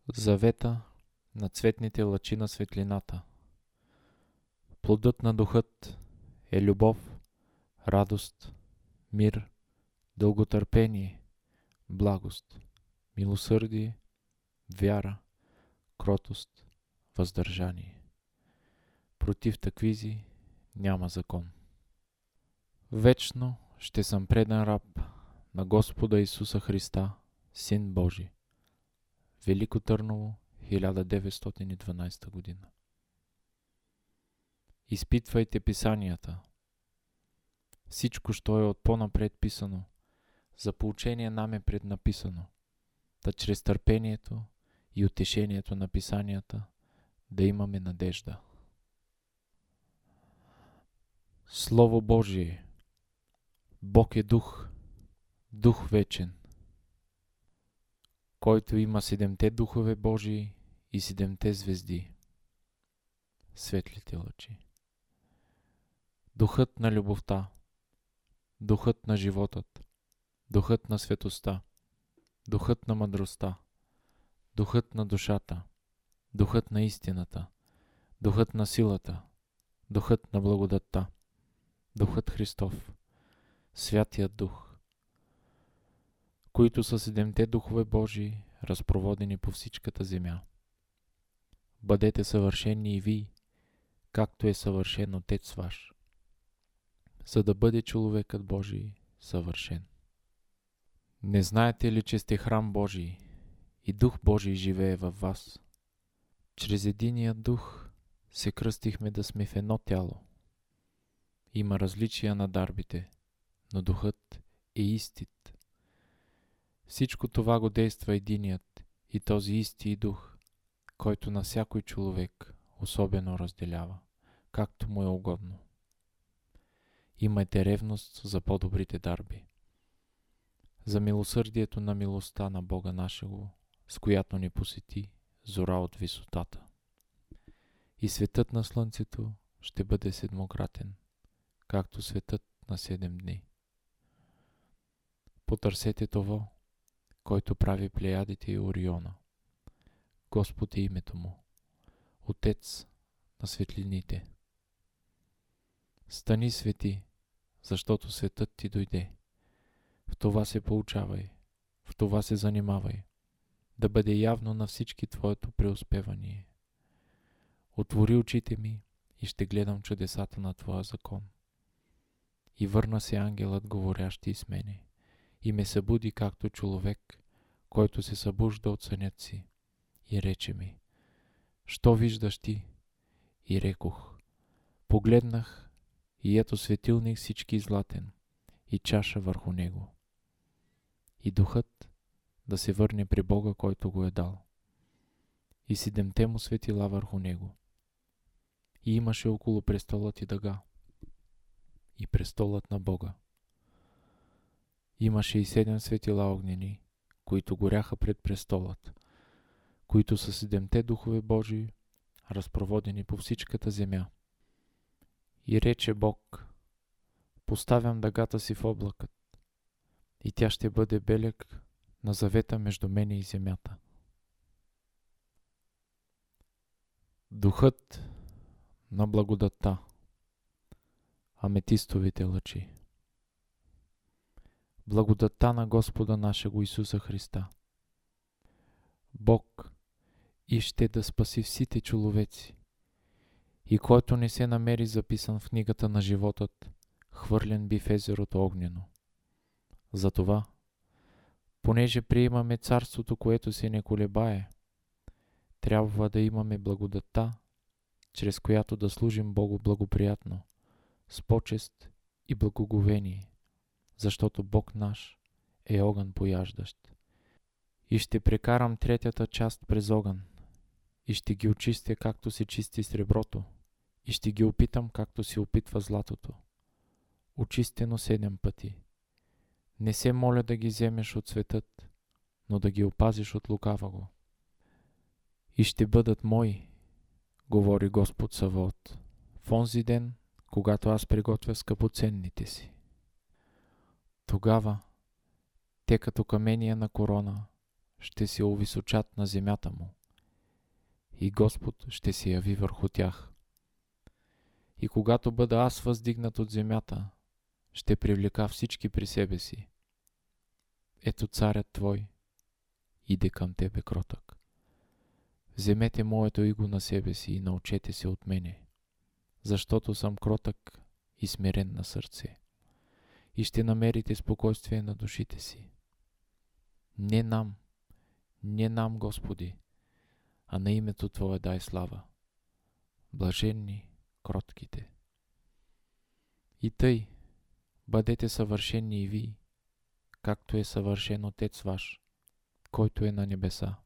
Завета на цветните лъчи на светлината. Плодът на духът е любов, радост, мир, дълготърпение, благост, милосърдие, вяра, кротост, въздържание. Против таквизи няма закон. Вечно ще съм предан раб на Господа Исуса Христа, Син Божий. Велико Търново, 1912 година. Изпитвайте писанията. Всичко, що е от по-напред писано, за поучение нам е преднаписано, да чрез търпението и утешението на писанията да имаме надежда. Слово Божие. Бог е дух, дух вечен, който има 7 духове Божии и 7 звезди, светлите лъчи. Духът на любовта, духът на животът, духът на светостта, духът на мъдростта, духът на душата, духът на истината, духът на силата, духът на благодатта, духът Христов, Святият Дух, които са 7 духове Божии, разпроводени по всичката земя. Бъдете съвършени и вие, както е съвършен Отец ваш, за да бъде човекът Божий съвършен. Не знаете ли, че сте храм Божий и Дух Божий живее във вас? Чрез единия Дух се кръстихме да сме в едно тяло. Има различия на дарбите, но Духът е истит. Всичко това го действа единият и този исти Дух, който на всякой човек особено разделява, както му е угодно. Имайте ревност за по-добрите дарби, за милосърдието на милостта на Бога нашего, с която ни посети зора от висотата. И светът на слънцето ще бъде 7-кратен, както светът на 7 дни. Потърсете това, който прави Плеядите и Ориона. Господ е името му, Отец на светлините. Стани свети, защото светът ти дойде. В това се поучавай, в това се занимавай, да бъде явно на всички твоето преуспевание. Отвори очите ми и ще гледам чудесата на твоя закон. И върна се ангелът, говорящи с мене, и ме събуди както човек, който се събужда от сънят си, и рече ми: що виждаш ти? И рекох: погледнах, и ето светилник всички златен, и чаша върху него. И духът да се върне при Бога, който го е дал, и 7 му светила върху него. И имаше около престолът и дъга, и престолът на Бога. Имаше и 7 светила огнени, които горяха пред престолът, които са 7 духове Божии, разпроводени по всичката земя. И рече Бог: поставям дъгата си в облакът, и тя ще бъде белег на завета между мене и земята. Духът на благодатта, аметистовите лъчи. Благодатта на Господа нашего Исуса Христа. Бог ище да спаси всите човеци, и който не се намери записан в книгата на животът, хвърлен би в езерото огнено. Затова, понеже приемаме царството, което се не колебае, трябва да имаме благодатта, чрез която да служим Богу благоприятно, с почест и благоговение, защото Бог наш е огън пояждащ. И ще прекарам 3-та част през огън, и ще ги очистя, както се чисти среброто, и ще ги опитам, както се опитва златото, очистено 7 пъти. Не се моля да ги вземеш от светът, но да ги опазиш от лукаваго. И ще бъдат мои, говори Господ Саваот, в онзи ден, когато аз приготвя скъпоценните си. Тогава те като камения на корона ще се увисочат на земята му и Господ ще се яви върху тях. И когато бъда аз въздигнат от земята, ще привлека всички при себе си. Ето царят твой иде към тебе кротък. Вземете моето иго на себе си и научете се от мене, защото съм кротък и смирен на сърце, и ще намерите спокойствие на душите си. Не нам, Господи, а на името Твое дай слава. Блаженни кротките. И тъй, бъдете съвършени и вие, както е съвършен Отец ваш, който е на небеса.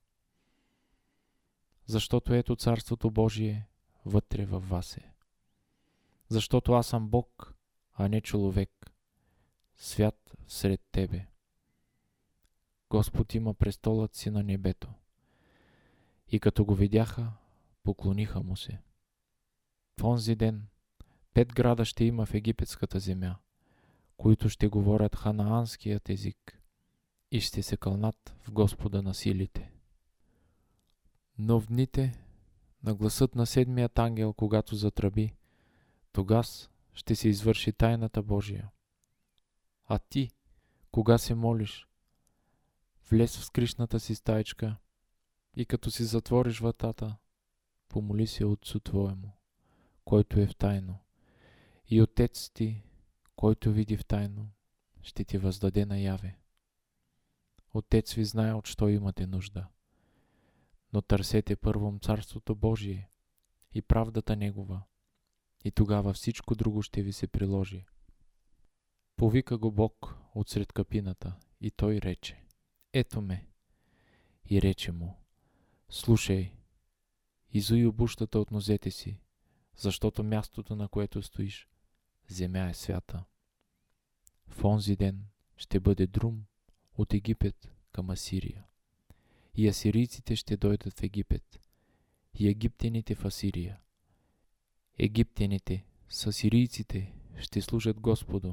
Защото ето Царството Божие вътре във вас е. Защото аз съм Бог, а не човек, свят сред тебе. Господ има престолът си на небето. И като го видяха, поклониха му се. В онзи ден 5 града ще има в египетската земя, които ще говорят ханаанският език и ще се кълнат в Господа на силите. Но в дните на гласът на 7-ият ангел, когато затръби, тогас ще се извърши тайната Божия. А ти, кога се молиш, влез в скришната си стаичка и като си затвориш вратата, помоли се Отцу Твоему, който е в тайно, и Отец ти, който види в тайно, ще ти въздаде наяве. Отец ви знае от що имате нужда, но търсете първом Царството Божие и правдата Негова, и тогава всичко друго ще ви се приложи. Повика го Бог отсред капината и той рече: ето ме. И рече му: слушай, изуй обущата от нозете си, защото мястото, на което стоиш, земя е свята. В онзи ден ще бъде друм от Египет към Асирия. И асирийците ще дойдат в Египет, и египтяните в Асирия. Египтяните с асирийците ще служат Господу.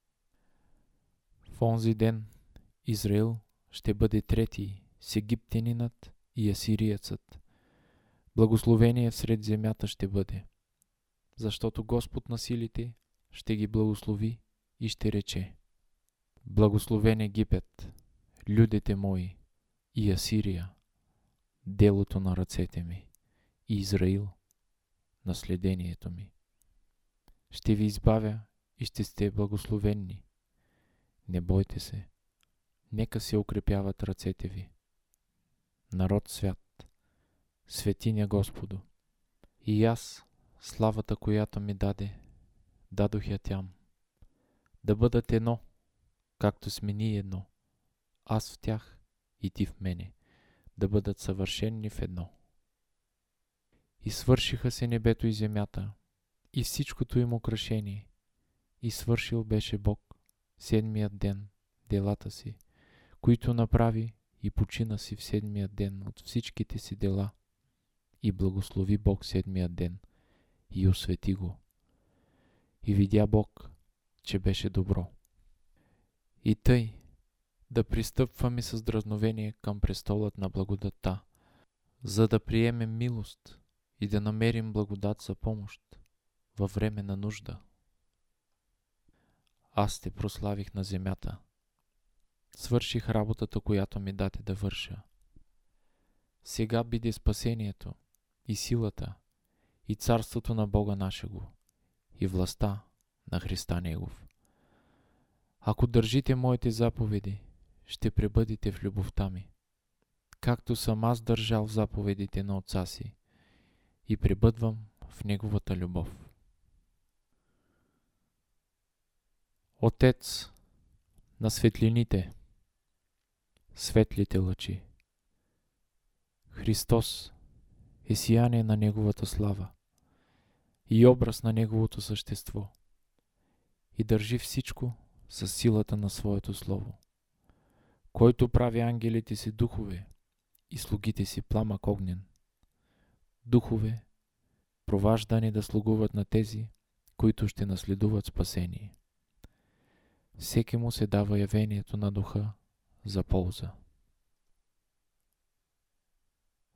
В онзи ден Израил ще бъде трети с египтянинът и асириецът. Благословение всред земята ще бъде, защото Господ на силите ще ги благослови и ще рече: благословен Египет, людите мои, и Асирия, делото на ръцете ми, и Израил, наследението ми. Ще ви избавя и ще сте благословенни. Не бойте се, нека се укрепяват ръцете ви. Народ свят, светиня Господу. И аз, славата, която ми даде, дадох я тям. Да бъдат едно, както сме ние едно, аз в тях и ти в мене, да бъдат съвършени в едно. И свършиха се небето и земята, и всичкото им украшение, и свършил беше Бог 7-ият ден делата си, които направи, и почина си в 7-ият ден от всичките си дела, и благослови Бог 7-ият ден, и освети го. И видя Бог, че беше добро. И тъй, да пристъпваме с дразновение към престолът на благодатта, за да приемем милост и да намерим благодат за помощ във време на нужда. Аз те прославих на земята. Свърших работата, която ми даде да върша. Сега биде спасението и силата и царството на Бога нашего и властта на Христа Негов. Ако държите моите заповеди, ще пребъдете в любовта ми, както съм аз държал заповедите на Отца си и пребъдвам в Неговата любов. Отец на светлините, светлите лъчи. Христос е сияние на Неговата слава и образ на Неговото същество и държи всичко със силата на Своето Слово, който прави ангелите си духове и слугите си пламък огнен. Духове, проваждани да слугуват на тези, които ще наследуват спасение. Всеки му се дава явението на Духа за полза.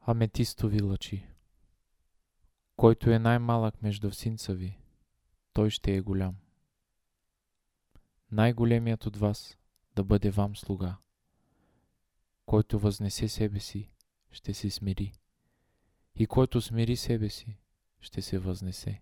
Аметистови лъчи. Който е най-малък между синца ви, той ще е голям. Най-големият от вас да бъде вам слуга. Който възнесе себе си, ще се смири. И който смири себе си, ще се възнесе.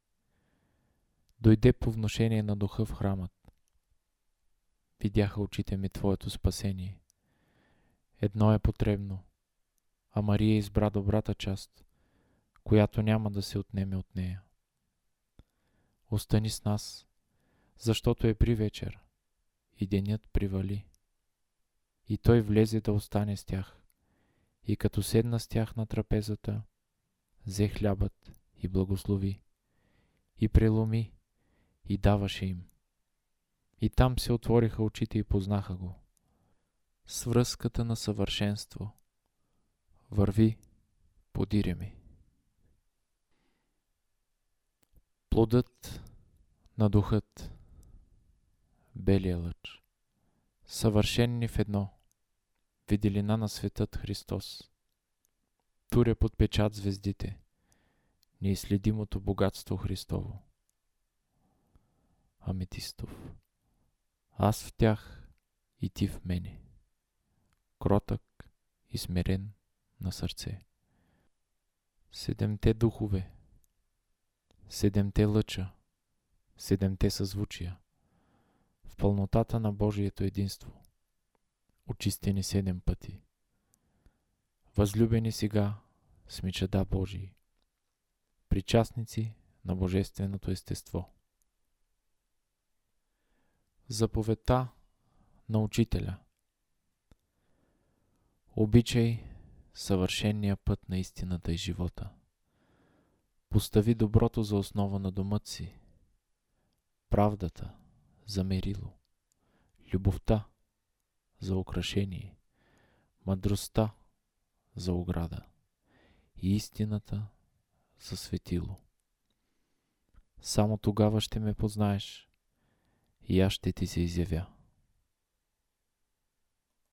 Дойде по внушение на духа в храмът. Видяха очите ми твоето спасение. Едно е потребно, а Мария избра добрата част, която няма да се отнеме от нея. Остани с нас, защото е привечер и денят привали. И той влезе да остане с тях, и като седна с тях на трапезата, взе хлябът и благослови, и преломи, и даваше им. И там се отвориха очите и познаха го. С връзката на съвършенство върви подире ми. Плодът на духът, белия лъч, съвършенни в едно, виделина на светът Христос. Туря под печат звездите, неизследимото богатство Христово. Аметистов. Аз в тях и ти в мене. Кротък и смирен на сърце. Седемте духове, седемте лъча, седемте съзвучия, в пълнотата на Божието единство, очистени 7 пъти. Възлюбени сега с мечада Божии, причастници на Божественото естество. Заповедта на Учителя. Обичай съвършения път на истината и живота. Постави доброто за основа на домът си, правдата за мерило, любовта за украшение, мъдростта за ограда и истината за светило. Само тогава ще ме познаеш и аз ще ти се изявя.